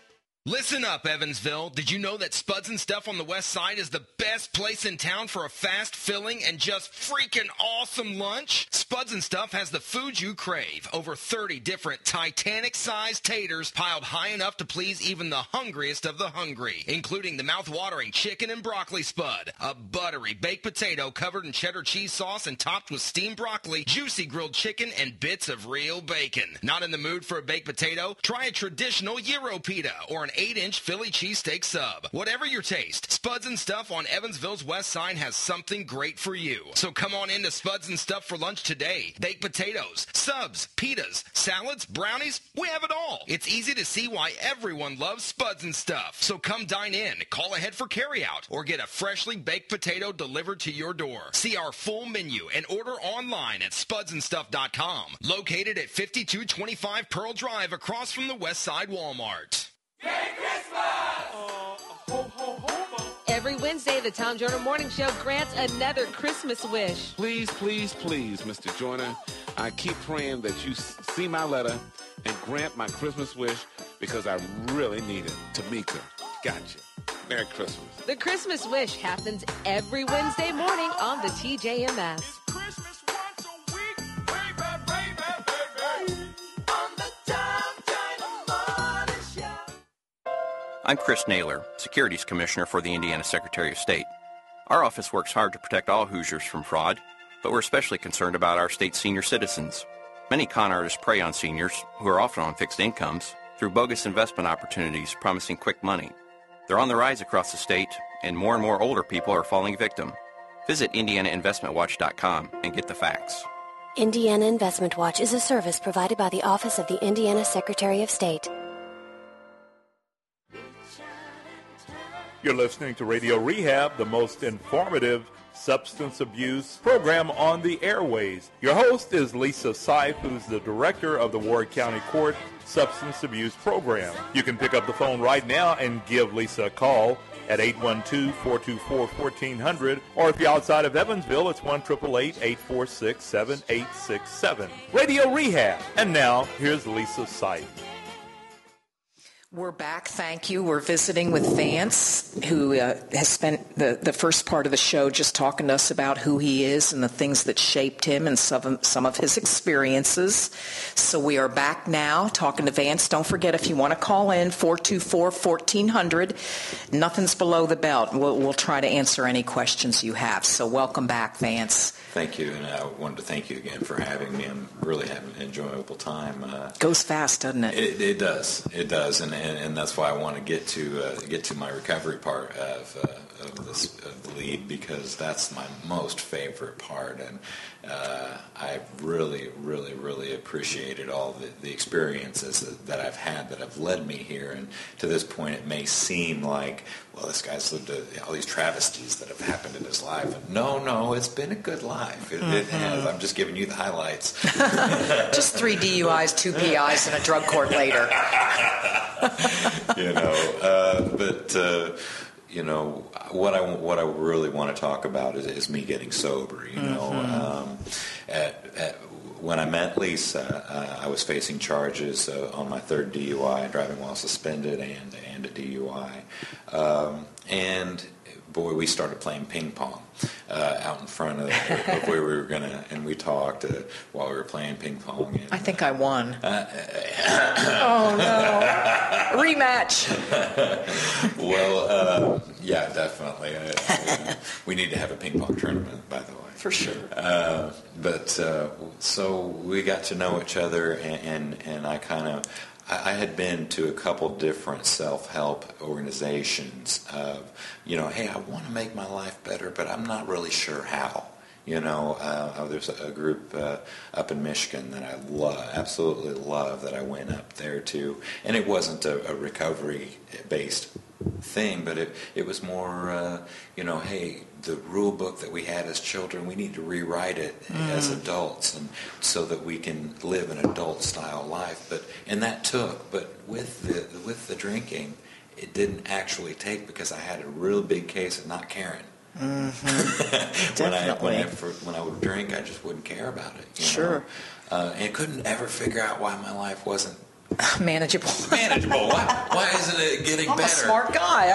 Listen up, Evansville. Did you know that Spuds and Stuff on the West Side is the best place in town for a fast, filling, and just freaking awesome lunch? Spuds and Stuff has the food you crave. Over thirty different Titanic-sized taters piled high enough to please even the hungriest of the hungry, including the mouth-watering chicken and broccoli spud, a buttery baked potato covered in cheddar cheese sauce and topped with steamed broccoli, juicy grilled chicken, and bits of real bacon. Not in the mood for a baked potato? Try a traditional Euro pita or an eight inch Philly cheesesteak sub. Whatever your taste, Spuds and Stuff on Evansville's West Side has something great for you. So come on into Spuds and Stuff for lunch today. Baked potatoes, subs, pitas, salads, brownies, we have it all. It's easy to see why everyone loves Spuds and Stuff. So come dine in, call ahead for carryout, or get a freshly baked potato delivered to your door. See our full menu and order online at spuds and stuff dot com. Located at fifty-two twenty-five Pearl Drive across from the West Side Walmart. Merry Christmas! Uh, ho, ho, ho. Every Wednesday, the Tom Joyner Morning Show grants another Christmas wish. Please, please, please, Mister Joyner, I keep praying that you see my letter and grant my Christmas wish because I really need it. Tamika, gotcha. Merry Christmas. The Christmas wish happens every Wednesday morning on the T J M S. Christmas once a week, baby, baby, baby, on the Tom Joyner Morning Show. I'm Chris Naylor, Securities Commissioner for the Indiana Secretary of State. Our office works hard to protect all Hoosiers from fraud, but we're especially concerned about our state's senior citizens. Many con artists prey on seniors, who are often on fixed incomes, through bogus investment opportunities promising quick money. They're on the rise across the state, and more and more older people are falling victim. Visit indiana investment watch dot com and get the facts. Indiana Investment Watch is a service provided by the Office of the Indiana Secretary of State. You're listening to Radio Rehab, the most informative substance abuse program on the airways. Your host is Lisa Seif, who's the director of the Ward County Court Substance Abuse Program. You can pick up the phone right now and give Lisa a call at eight one two, four two four, one four zero zero, or if you're outside of Evansville, it's one eight eight eight, eight four six, seven eight six seven. Radio Rehab. And now, here's Lisa Seif. We're back, thank you. We're visiting with Vance, who uh, has spent the, the first part of the show just talking to us about who he is and the things that shaped him and some of, some of his experiences. So we are back now talking to Vance. Don't forget, if you want to call in, four two four, one four zero zero. Nothing's below the belt. We'll, we'll try to answer any questions you have. So welcome back, Vance. Thank you, and I wanted to thank you again for having me. I'm really having an enjoyable time. Uh, Goes fast, doesn't it? It, it does. It does, and, and, and that's why I want to get to uh, get to my recovery part of, uh, of this of the lead, because that's my most favorite part, and uh, I really, really, really appreciated all the, the experiences that, that I've had that have led me here. And to this point, it may seem like, well, this guy's lived a, all these travesties that have happened in his life. And no, no, it's been a good life. It, mm-hmm. it has. I'm just giving you the highlights. Just three D U Is, two P Is, and a drug court later. you know, uh, but uh, you know what I what I really want to talk about is, is me getting sober. You know, mm-hmm. um, at, at, when I met Lisa, uh, I was facing charges uh, on my third D U I, driving while suspended, and and a D U I, um, and boy, we started playing ping pong uh, out in front of, of where we were gonna, and we talked uh, while we were playing ping pong. And, I think I won. Uh, oh no! Rematch. Well, uh, yeah, definitely. Uh, we need to have a ping pong tournament, by the way. For sure. Uh, but uh, so we got to know each other, and and, and I kind of. I had been to a couple different self-help organizations of, you know, hey, I want to make my life better, but I'm not really sure how. You know, uh, there's a group uh, up in Michigan that I love, absolutely love, that I went up there to. And it wasn't a, a recovery-based thing, but it, it was more, uh, you know, hey, the rule book that we had as children, we need to rewrite it mm. as adults, and so that we can live an adult-style life. But and that took, but with the with the drinking, it didn't actually take, because I had a real big case of not caring. Mm-hmm. when I when I when I would drink, I just wouldn't care about it. You sure. know? Uh, and couldn't ever figure out why my life wasn't Manageable. Manageable. Why, why isn't it getting I'm better? a smart guy.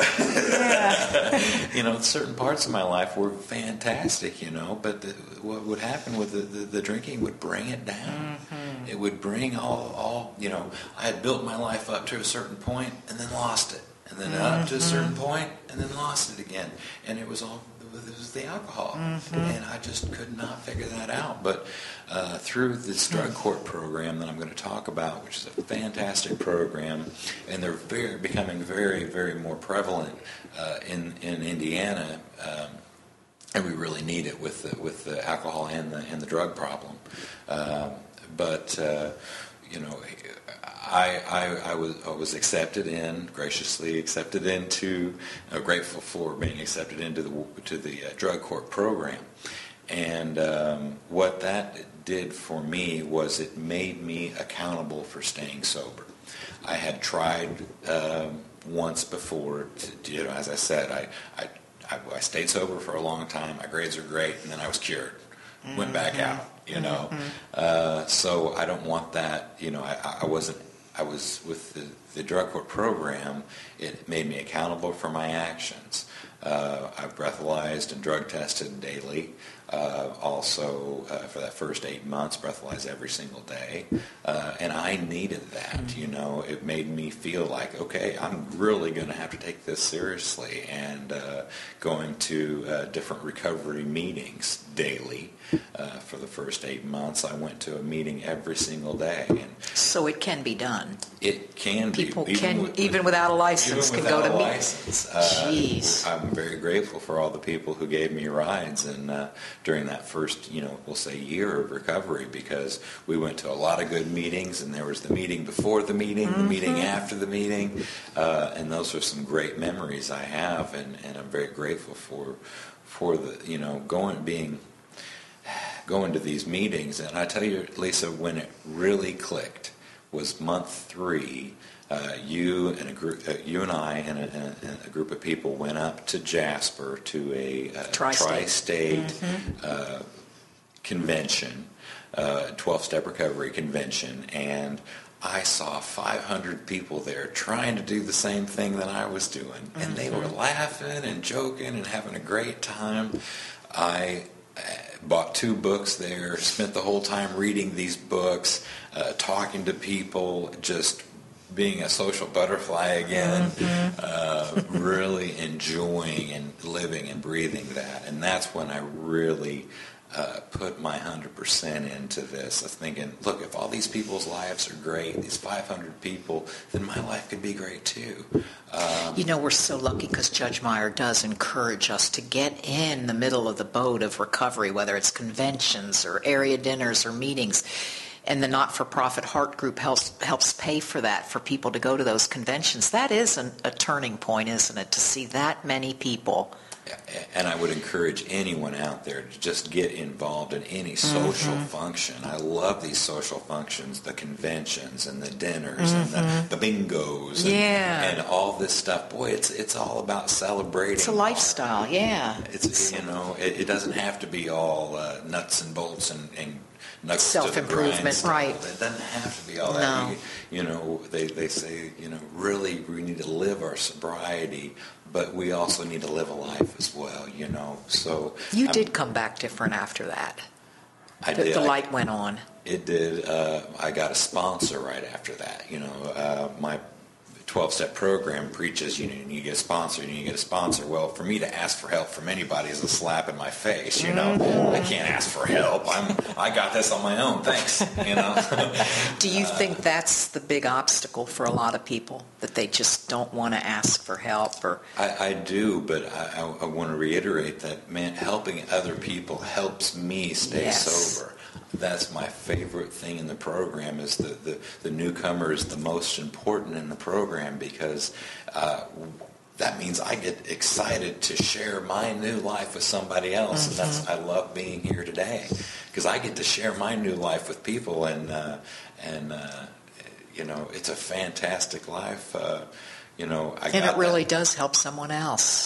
I, yeah. You know, certain parts of my life were fantastic, you know, but the, what would happen with the, the, the drinking would bring it down. Mm-hmm. It would bring all, all, you know, I had built my life up to a certain point and then lost it. And then mm-hmm. up to a certain point and then lost it again. And it was all, it was the alcohol. Mm-hmm. And I just could not figure that out. But uh, through this drug court program that I'm going to talk about, which is a fantastic program, and they're very becoming very, very more prevalent uh, in, in Indiana, um, and we really need it with the, with the alcohol and the, and the drug problem. Um, but, uh, you know, I, I, I, was, I was accepted in, graciously accepted into, uh, grateful for being accepted into the to the uh, drug court program. And um, what that did for me was it made me accountable for staying sober. I had tried um, once before, to, you know, as I said, I, I, I, I stayed sober for a long time. My grades were great, and then I was cured. Mm-hmm. Went back out, you know. Mm-hmm. Uh, so I don't want that, you know, I, I wasn't, I was with the, the drug court program, it made me accountable for my actions. Uh, I breathalyzed and drug tested daily. Uh, also, uh, for that first eight months, breathalyzed every single day. Uh, and I needed that, you know. It made me feel like, okay, I'm really going to have to take this seriously. And uh, going to uh, different recovery meetings daily uh, for the first eight months. I went to a meeting every single day. And so it can be done. It can People be. People can, with, even without a license, even can without go to a meetings. Uh, Jeez. I'm very grateful for all the people who gave me rides and uh, during that first, you know, we'll say year of recovery, because we went to a lot of good meetings, and there was the meeting before the meeting, mm-hmm. the meeting after the meeting, uh, and those are some great memories I have, and, and I'm very grateful for for the, you know, going being going to these meetings. And I tell you, Lisa, when it really clicked was month three. Uh, you and a group, uh, you and I and a, and a group of people went up to Jasper to a uh, tri-state, tri-state mm-hmm. uh, convention, uh, twelve-step recovery convention, and I saw five hundred people there trying to do the same thing that I was doing, mm-hmm. and they were laughing and joking and having a great time. I bought two books there, spent the whole time reading these books, uh, talking to people, just being a social butterfly again, mm-hmm. uh, really enjoying and living and breathing that. And that's when I really uh, put my one hundred percent into this. I was thinking, look, if all these people's lives are great, these five hundred people, then my life could be great too. Um, you know, we're so lucky because Judge Meyer does encourage us to get in the middle of the boat of recovery, whether it's conventions or area dinners or meetings. And the not-for-profit Heart Group helps helps pay for that, for people to go to those conventions. That is an, a turning point, isn't it, to see that many people? And I would encourage anyone out there to just get involved in any social mm-hmm. function. I love these social functions, the conventions and the dinners mm-hmm. and the, the bingos and, yeah. and all this stuff. Boy, it's it's all about celebrating. It's a lifestyle, yeah. It's, you know, it, it doesn't have to be all uh, nuts and bolts and, and self-improvement, right? It doesn't have to be all that. No. You, you know, they, they say, you know, really we need to live our sobriety, but we also need to live a life as well, you know. So you I'm, did come back different after that. I the, did. The light I, went on. It did. Uh, I got a sponsor right after that. You know, uh, my twelve-step program preaches, you know, you get a sponsor, and you get a sponsor. Well, for me to ask for help from anybody is a slap in my face, you know. Mm-hmm. I can't ask for help. I'm, I got this on my own. Thanks, you know. Do you uh, think that's the big obstacle for a lot of people, that they just don't want to ask for help? Or I, I do, but I, I, I want to reiterate that, man, helping other people helps me stay yes. sober. That's my favorite thing in the program, is the, the, the newcomer is the most important in the program, because uh, that means I get excited to share my new life with somebody else. Mm-hmm. And that's, I love being here today, because I get to share my new life with people, and, uh, and uh, you know, it's a fantastic life. Uh, you know, I and got it really that. does help someone else.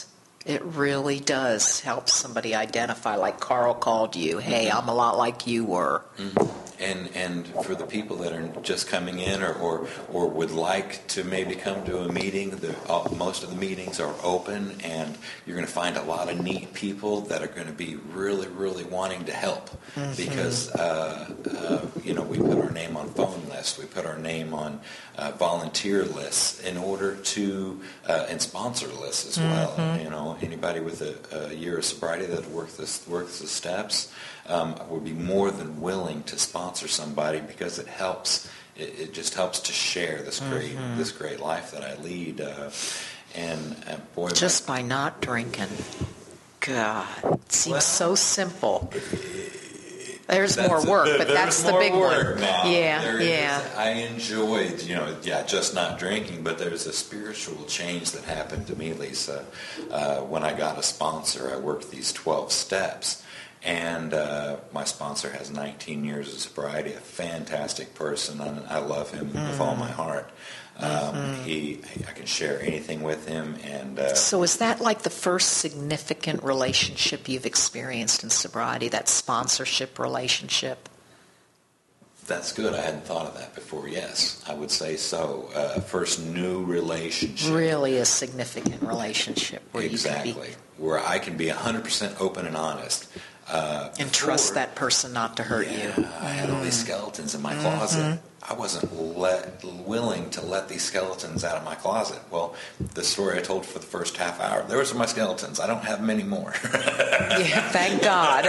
It really does help somebody identify, like Carl called you, hey, I'm a lot like you were. Mm-hmm. And and for the people that are just coming in or, or, or would like to maybe come to a meeting, the, uh, most of the meetings are open, and you're going to find a lot of neat people that are going to be really, really wanting to help. Mm-hmm. Because, uh, uh, you know, we put our name on phone lists, we put our name on uh, volunteer lists in order to, uh, and sponsor lists as well. Mm-hmm. You know, anybody with a, a year of sobriety that works the, works the steps um, would be more than willing to sponsor somebody, because it helps. It, it just helps to share this great mm-hmm. this great life that I lead. Uh, and uh, boy, just my, by not drinking, God, it seems well, so simple. There's more a, work, but that's the big work one. Now. Yeah, there yeah. Is, I enjoyed, you know, yeah, just not drinking, but there's a spiritual change that happened to me, Lisa, uh, when I got a sponsor. I worked these twelve steps. And uh, my sponsor has nineteen years of sobriety, a fantastic person, and I love him mm. with all my heart. Um, mm-hmm. He, I can share anything with him. And uh, so is that like the first significant relationship you've experienced in sobriety, that sponsorship relationship? That's good. I hadn't thought of that before. Yes, I would say so. Uh, first new relationship. Really a significant relationship. Where exactly. You can be, where I can be one hundred percent open and honest. Uh, and before, trust that person not to hurt yeah, you. I had all these skeletons in my closet. Mm-hmm. I wasn't let, willing to let these skeletons out of my closet. Well, the story I told for the first half hour, those are my skeletons. I don't have them anymore. Yeah, thank God.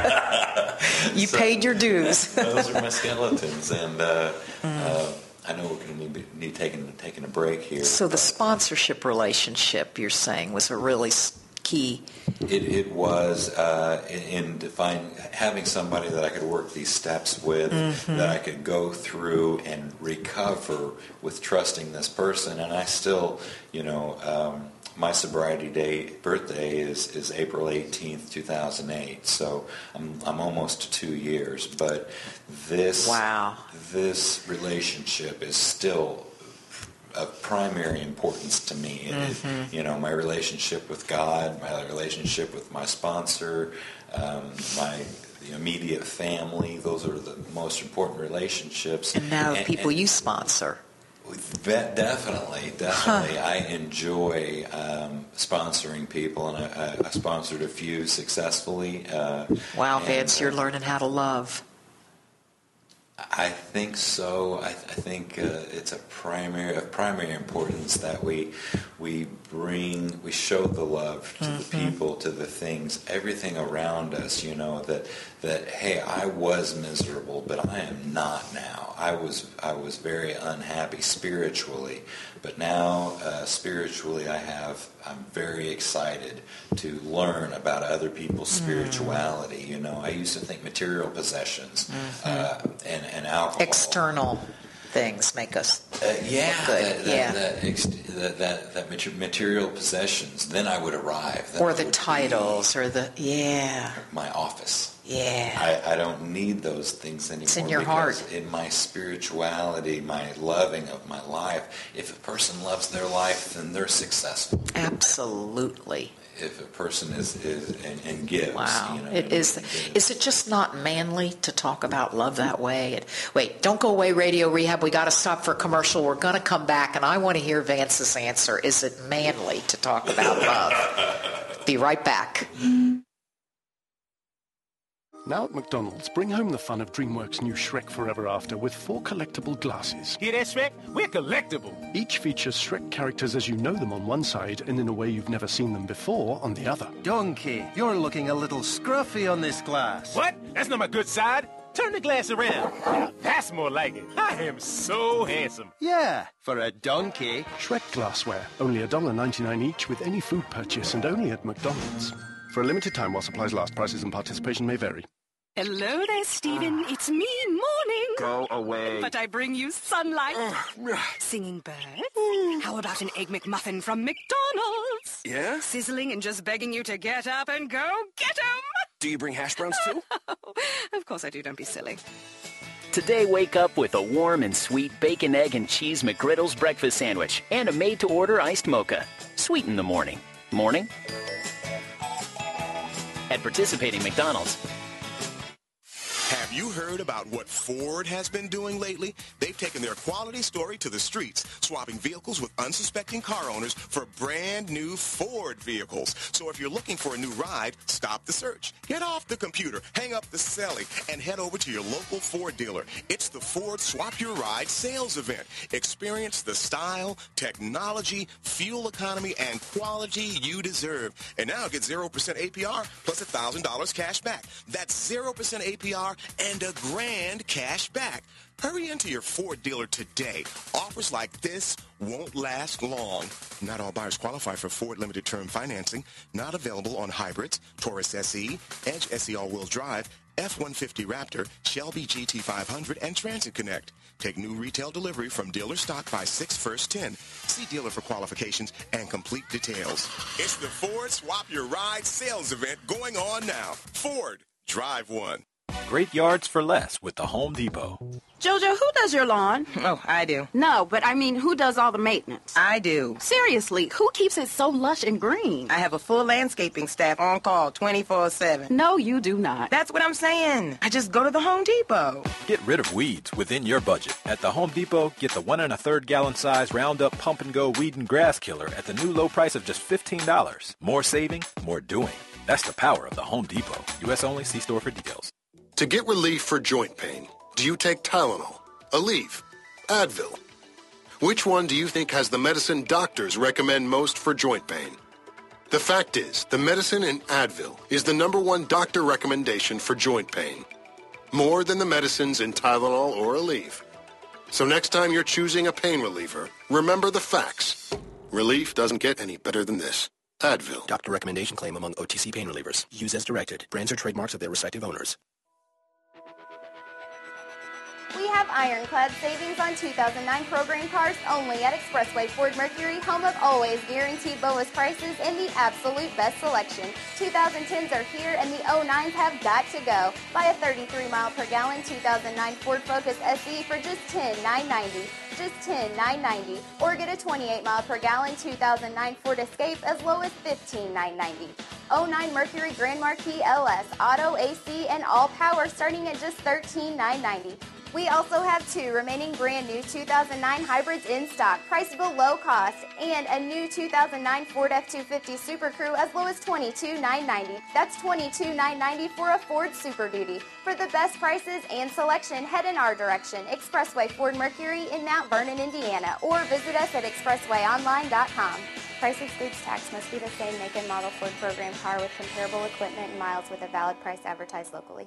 You so, paid your dues. Those are my skeletons. And uh, mm. uh, I know we're going to need, need taking, taking a break here. So the sponsorship relationship, you're saying, was a really key. It, it was uh, in, in define, having somebody that I could work these steps with, mm-hmm. that I could go through and recover with trusting this person. And I still, you know, um, my sobriety day birthday is, is April eighteenth, two thousand eight. So I'm I'm almost two years. But this wow. this relationship is still of primary importance to me. Mm-hmm. It, you know, my relationship with God, my relationship with my sponsor, um, my the immediate family, those are the most important relationships. And now and, people and you sponsor. Definitely, definitely. Huh. I enjoy um, sponsoring people, and I, I sponsored a few successfully. Uh, wow, and, Vince, you're uh, learning how to love. I think so. I, I think uh, it's a primary of primary importance that we we bring, we show the love to mm-hmm. the people, to the things, everything around us. You know that that hey, I was miserable, but I am not now. I was I was very unhappy spiritually, but now uh, spiritually, I have. I'm very excited to learn about other people's spirituality. Mm. You know, I used to think material possessions mm-hmm. uh, and and alcohol, external things make us uh, yeah, good. That, that, yeah. That, ex- that, that, that material possessions. Then I would arrive. Then or I the titles, or the yeah. My office. Yeah. I, I don't need those things anymore. It's in your heart. In my spirituality, my loving of my life. If a person loves their life, then they're successful. Absolutely. If a person is, is and, and gives. Wow. You know, it is. Is it just not manly to talk about love that way? It, wait, don't go away, Radio Rehab. We got to stop for a commercial. We're going to come back, and I want to hear Vance's answer. Is it manly to talk about love? Be right back. Now at McDonald's, bring home the fun of DreamWorks' new Shrek Forever After with four collectible glasses. Hear that, Shrek? We're collectible. Each features Shrek characters as you know them on one side and in a way you've never seen them before on the other. Donkey, you're looking a little scruffy on this glass. What? That's not my good side. Turn the glass around. Now that's more like it. I am so handsome. Yeah, for a donkey. Shrek glassware, only one dollar ninety-nine each with any food purchase and only at McDonald's. For a limited time while supplies last, prices and participation may vary. Hello there, Stephen. It's me in morning. Go away. But I bring you sunlight. Singing birds. How about an Egg McMuffin from McDonald's? Yeah? Sizzling and just begging you to get up and go get 'em. Do you bring hash browns too? Of course I do. Don't be silly. Today, wake up with a warm and sweet bacon, egg, and cheese McGriddles breakfast sandwich and a made-to-order iced mocha. Sweet in the morning. Morning? at participating McDonald's. Have you heard about what Ford has been doing lately? They've taken their quality story to the streets, swapping vehicles with unsuspecting car owners for brand new Ford vehicles. So if you're looking for a new ride, stop the search. Get off the computer, hang up the selling, and head over to your local Ford dealer. It's the Ford Swap Your Ride sales event. Experience the style, technology, fuel economy, and quality you deserve. And now get zero percent A P R plus one thousand dollars cash back. That's zero percent A P R and a grand cash back. Hurry into your Ford dealer today. Offers like this won't last long. Not all buyers qualify for Ford limited term financing. Not available on hybrids, Taurus S E, Edge S E all-wheel drive, F one fifty Raptor, Shelby G T five hundred, and Transit Connect. Take new retail delivery from dealer stock by six first ten. See dealer for qualifications and complete details. It's the Ford Swap Your Ride sales event going on now. Ford, drive one. Great yards for less with the Home Depot. Jojo, who does your lawn? Oh, I do. No, but I mean, who does all the maintenance? I do. Seriously, who keeps it so lush and green? I have a full landscaping staff on call twenty-four seven. No, you do not. That's what I'm saying. I just go to the Home Depot. Get rid of weeds within your budget. At the Home Depot, get the one and a third gallon size Roundup Pump and Go Weed and Grass Killer at the new low price of just fifteen dollars. More saving, more doing. That's the power of the Home Depot. U S only. See store for details. To get relief for joint pain, do you take Tylenol, Aleve, Advil? Which one do you think has the medicine doctors recommend most for joint pain? The fact is, the medicine in Advil is the number one doctor recommendation for joint pain, more than the medicines in Tylenol or Aleve. So next time you're choosing a pain reliever, remember the facts. Relief doesn't get any better than this. Advil. Doctor recommendation claim among O T C pain relievers. Use as directed. Brands are trademarks of their respective owners. We have ironclad savings on two thousand nine program cars only at Expressway Ford Mercury, home of always guaranteed lowest prices and the absolute best selection. two thousand tens are here and the oh nines have got to go. Buy a thirty-three mile per gallon two thousand nine Ford Focus S E for just ten thousand nine hundred ninety dollars. Just ten thousand nine hundred ninety dollars. Or get a twenty-eight mile per gallon two thousand nine Ford Escape as low as fifteen thousand nine hundred ninety dollars. oh nine Mercury Grand Marquis L S, auto, A C, and all power starting at just thirteen thousand nine hundred ninety dollars. We also have two remaining brand new two thousand nine hybrids in stock, priced below cost, and a new two thousand nine Ford F two fifty Super Crew as low as twenty-two thousand nine hundred ninety dollars. That's twenty-two thousand nine hundred ninety dollars for a Ford Super Duty. For the best prices and selection, head in our direction, Expressway Ford Mercury in Mount Vernon, Indiana, or visit us at expressway online dot com. Price excludes tax. Must be the same make and model Ford program car with comparable equipment and miles with a valid price advertised locally.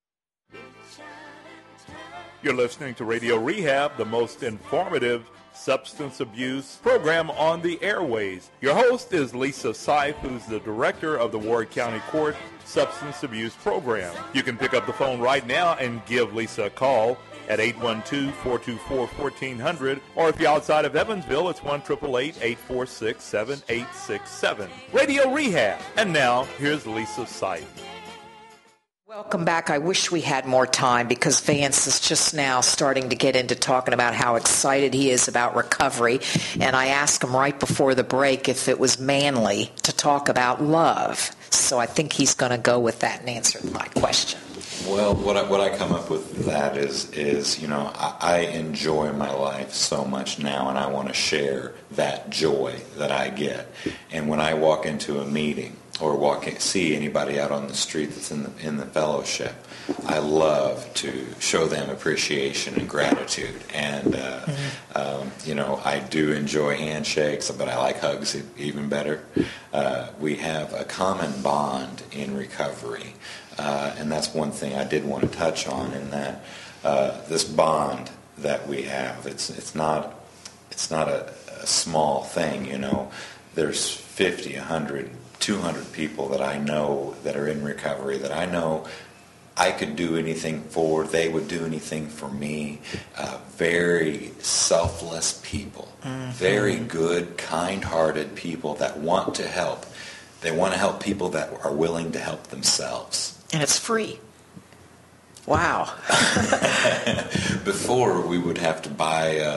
You're listening to Radio Rehab, the most informative substance abuse program on the airways. Your host is Lisa Seif, who's the director of the Ward County Court Substance Abuse Program. You can pick up the phone right now and give Lisa a call at eight one two, four two four, one four zero zero, or if you're outside of Evansville, it's one eight eight eight, eight four six, seven eight six seven. Radio Rehab. And now, here's Lisa Seif. Welcome back. I wish we had more time because Vance is just now starting to get into talking about how excited he is about recovery. And I asked him right before the break if it was manly to talk about love. So I think he's going to go with that and answer my question. Well, what I, what I come up with that is, is you know, I, I enjoy my life so much now, and I want to share that joy that I get. And when I walk into a meeting or walk in, see anybody out on the street that's in the in the fellowship, I love to show them appreciation and gratitude. And uh, mm-hmm. um, you know, I do enjoy handshakes, but I like hugs even better. Uh, we have a common bond in recovery. Uh, and that's one thing I did want to touch on, in that uh, this bond that we have, it's it's not it's not a, a small thing, you know. There's fifty, one hundred, two hundred people that I know that are in recovery that I know I could do anything for, they would do anything for me. Uh, very selfless people, mm-hmm. very good, kind-hearted people that want to help. They want to help people that are willing to help themselves. And it's free. Wow. Before, we would have to buy uh,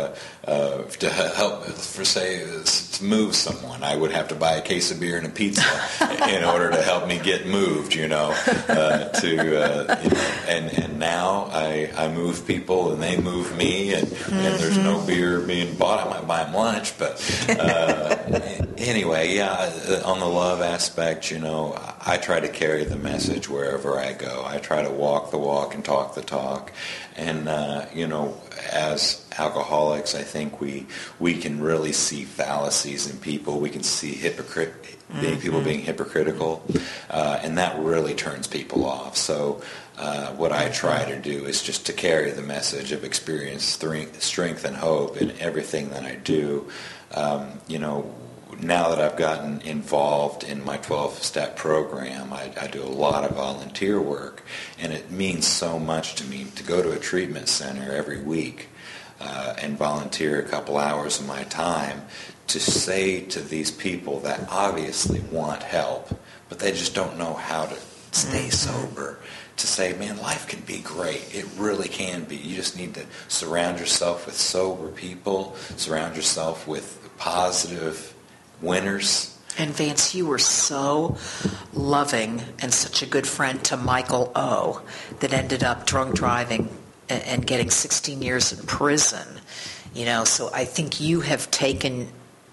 uh, to help, for say, to move someone. I would have to buy a case of beer and a pizza in order to help me get moved, you know. Uh, to uh, you know, and and now I I move people and they move me, and, mm-hmm. and there's no beer being bought. I might buy them lunch, but uh, anyway, yeah. On the love aspect, you know, I try to carry the message wherever I go. I try to walk the walk and talk the talk, and uh, you know, as alcoholics, I think we we can really see fallacies in people. We can see hypocrite being, people being hypocritical, uh, and that really turns people off. So uh, what I try to do is just to carry the message of experience, strength, strength and hope in everything that I do. Um, you know, now that I've gotten involved in my twelve-step program, I, I do a lot of volunteer work, and it means so much to me to go to a treatment center every week uh, and volunteer a couple hours of my time to say to these people that obviously want help, but they just don't know how to stay sober, to say, man, life can be great. It really can be. You just need to surround yourself with sober people, surround yourself with positive winners. And Vance, you were so loving and such a good friend to Michael O. that ended up drunk driving and, and getting sixteen years in prison. You know, so I think you have taken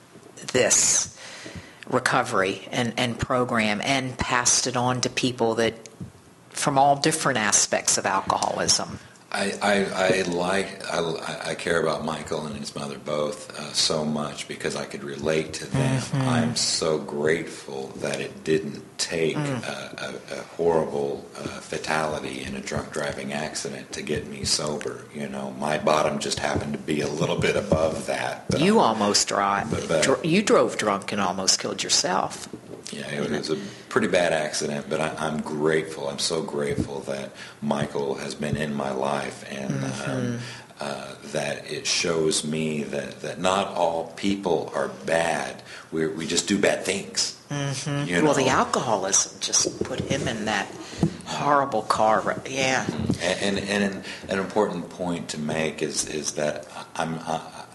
this recovery and, and program and passed it on to people that from all different aspects of alcoholism. I, I, I like I, I care about Michael and his mother both uh, so much because I could relate to them. Mm-hmm. I'm so grateful that it didn't take mm. a, a, a horrible uh, fatality in a drunk driving accident to get me sober. You know, my bottom just happened to be a little bit above that. But you I, almost drive. But, but, dr- you drove drunk and almost killed yourself. Yeah, it was a pretty bad accident, but I, I'm grateful. I'm so grateful that Michael has been in my life, and mm-hmm. um, uh, that it shows me that, that not all people are bad. We we just do bad things. Mm-hmm. You know? Well, the alcoholism just put him in that horrible car. Yeah. And and, and an important point to make is is that I'm uh,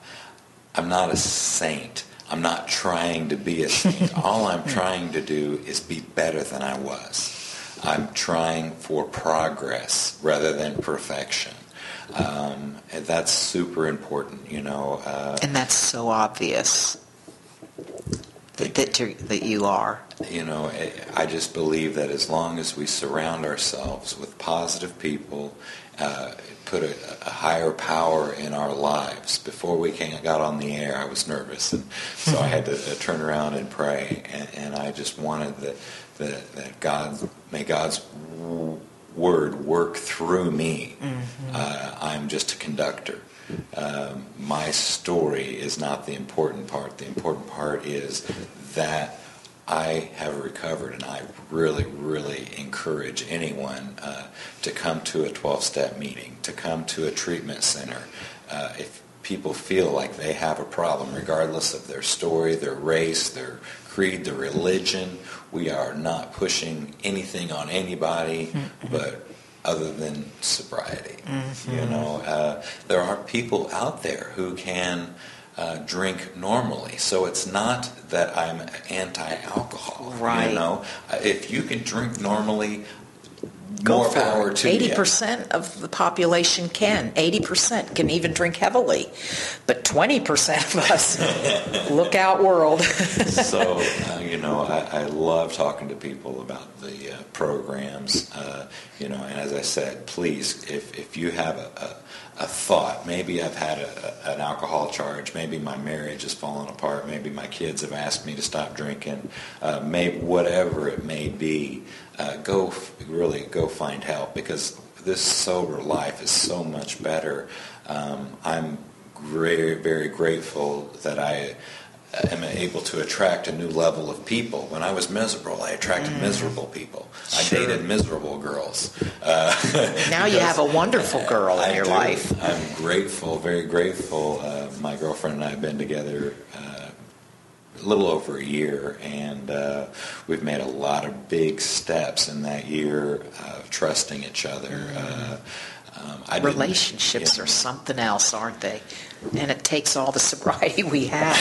I'm not a saint. I'm not trying to be a saint. All I'm trying to do is be better than I was. I'm trying for progress rather than perfection. Um, and that's super important, you know. Uh, and that's so obvious that, that, you're, that you are. You know, I just believe that as long as we surround ourselves with positive people, uh, put a, a higher power in our lives. Before we came, got on the air, I was nervous, and so I had to uh, turn around and pray, and, and I just wanted that, that, that God, may God's w- word work through me. Mm-hmm. Uh, I'm just a conductor. Um, my story is not the important part. The important part is that I have recovered, and I really, really encourage anyone uh, to come to a twelve-step meeting, to come to a treatment center. Uh, if people feel like they have a problem, regardless of their story, their race, their creed, their religion, we are not pushing anything on anybody, mm-hmm. but other than sobriety. Mm-hmm. You know, uh, there are people out there who can Uh, drink normally. So it's not that I'm anti-alcohol. Right. You know, if you can drink normally, Go more for power it. to eighty you. percent of the population can. eighty percent can even drink heavily. But twenty percent of us, look out world. So, uh, you know, I, I love talking to people about the uh, programs, uh, you know, and as I said, please, if, if you have a, a a thought, maybe I've had a, a, an alcohol charge, maybe my marriage has fallen apart, maybe my kids have asked me to stop drinking, uh, maybe whatever it may be, uh, go really go find help, because this sober life is so much better. Um, I'm very, very grateful that I am able to attract a new level of people. When I was miserable, I attracted mm. miserable people. I sure. dated miserable girls. Uh, now you have a wonderful girl in I your do. life. I'm grateful, very grateful. Uh, my girlfriend and I have been together uh, a little over a year, and uh, we've made a lot of big steps in that year of trusting each other. Uh, um, I Relationships are something else, aren't they? And it takes all the sobriety we have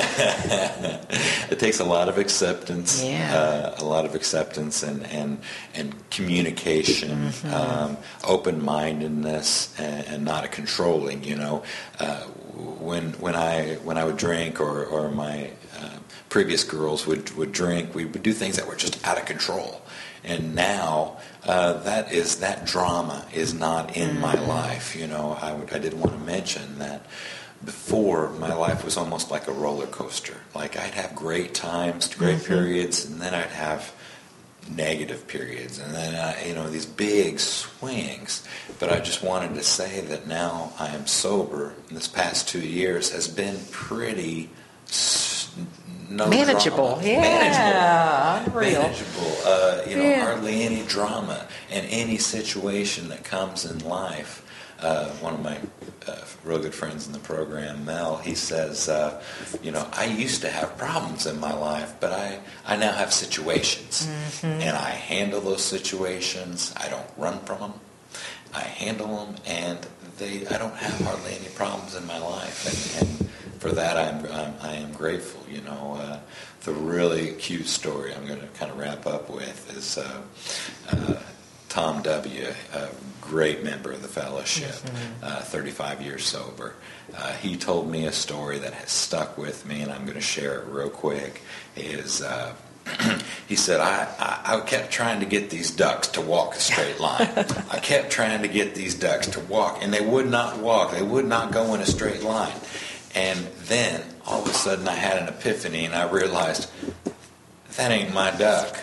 to... It takes a lot of acceptance, Yeah. uh, a lot of acceptance and and, and communication, Mhm. um, open-mindedness, and, and not a controlling. You know, uh, when when I when I would drink, or or my uh, previous girls would would drink, we would do things that were just out of control. And now uh, that is that drama is not in my life. You know, I, would, I did want to mention that before, my life was almost like a roller coaster. Like, I'd have great times, great Mhm. periods, and then I'd have negative periods, and then I, you know, these big swings. But I just wanted to say that now I am sober, and this past two years has been pretty s- no Manageable, drama. yeah, Manageable. unreal. Manageable. Uh, you know, Yeah. hardly any drama in any situation that comes in life. Uh, one of my uh, real good friends in the program, Mel, he says, uh, you know, I used to have problems in my life, but I, I now have situations. Mhm. And I handle those situations. I don't run from them. I handle them, and they I don't have hardly any problems in my life. And, and for that, I'm, I'm I am grateful. You know, uh, the really cute story I'm going to kind of wrap up with is uh, uh, Tom W., a great member of the fellowship, uh, thirty-five years sober. Uh, he told me a story that has stuck with me, and I'm going to share it real quick. Is uh, he said, I, I, I kept trying to get these ducks to walk a straight line. I kept trying to get these ducks to walk, and they would not walk. They would not go in a straight line. And then, all of a sudden, I had an epiphany, and I realized, that ain't my duck.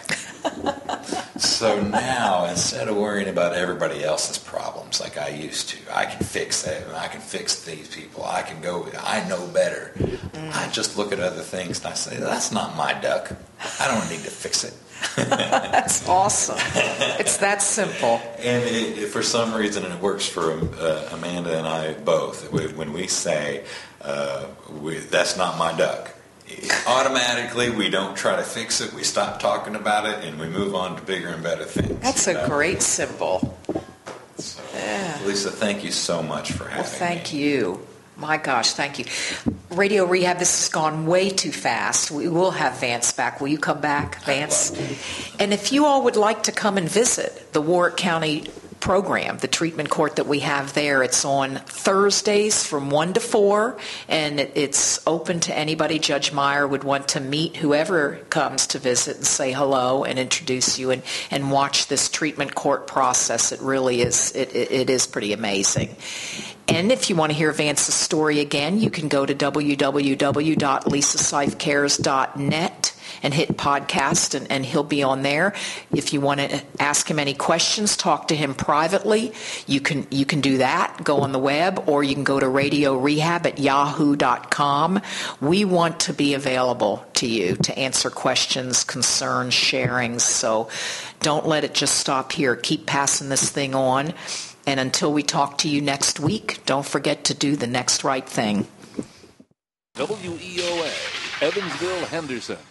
So now, instead of worrying about everybody else's problems like I used to, I can fix that. I can fix these people. I can go, I know better. I just look at other things and I say, that's not my duck. I don't need to fix it. That's awesome. It's that simple. And it, it, for some reason, it works for uh, Amanda and I both. When we say, uh, we, that's not my duck, automatically we don't try to fix it. We stop talking about it, and we move on to bigger and better things. That's you a know? great symbol. So, Yeah. Lisa, thank you so much for having Well, thank me. you. My gosh, thank you. Radio Rehab, this has gone way too fast. We will have Vance back. Will you come back, Vance? And if you all would like to come and visit the Warwick County program, the treatment court that we have there, it's on Thursdays from one to four, and it, it's open to anybody. Judge Meyer would want to meet whoever comes to visit and say hello and introduce you and, and watch this treatment court process. It really is, it, it, it is pretty amazing. And if you want to hear Vance's story again, you can go to w w w dot lisa sife cares dot net and hit podcast, and, and he'll be on there. If you want to ask him any questions, talk to him privately, you can you can do that. Go on the web, or you can go to radio rehab at yahoo dot com. We want to be available to you to answer questions, concerns, sharings. So don't let it just stop here. Keep passing this thing on. And until we talk to you next week, don't forget to do the next right thing. W E O A, Evansville, Henderson.